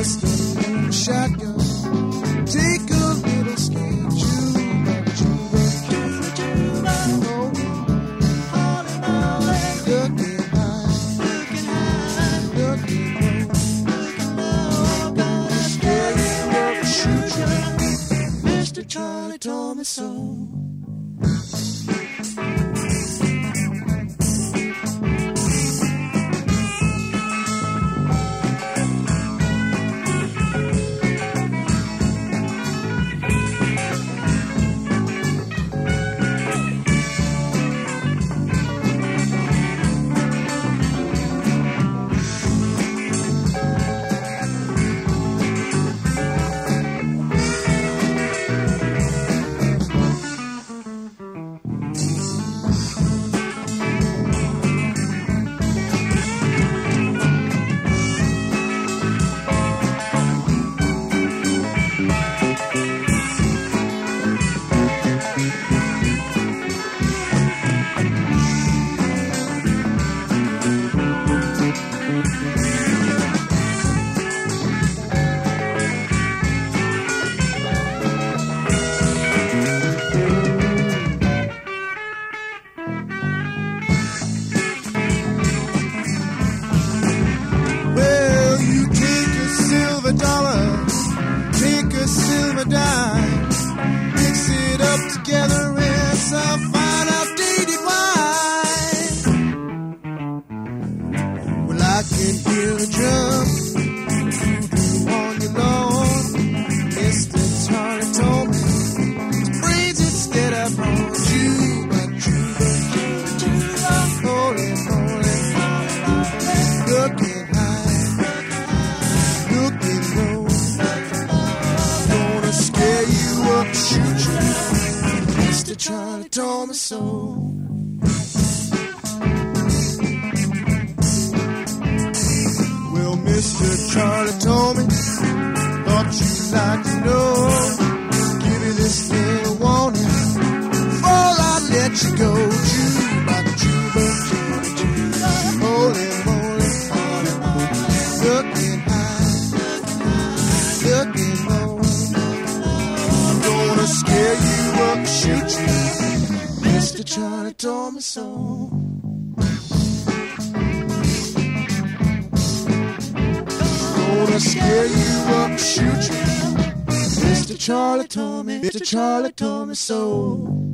pistol, shotgun. Take a little skate, juba, juba, juba, juba. Looking high, looking low, gonna scare you up, shoot you. Mr. Charlie told me so. Charlie told me so. Well, Mr. Charlie told me, thought you'd like to know. Give you this little warning before I let you go. Juba, juba, juba, juba. Holy, holy, holy. Looking high, looking low. Gonna scare you up, shoot you. Mr. Charlie told me so. Gonna scare you up, shoot you. Mr. Charlie told me so.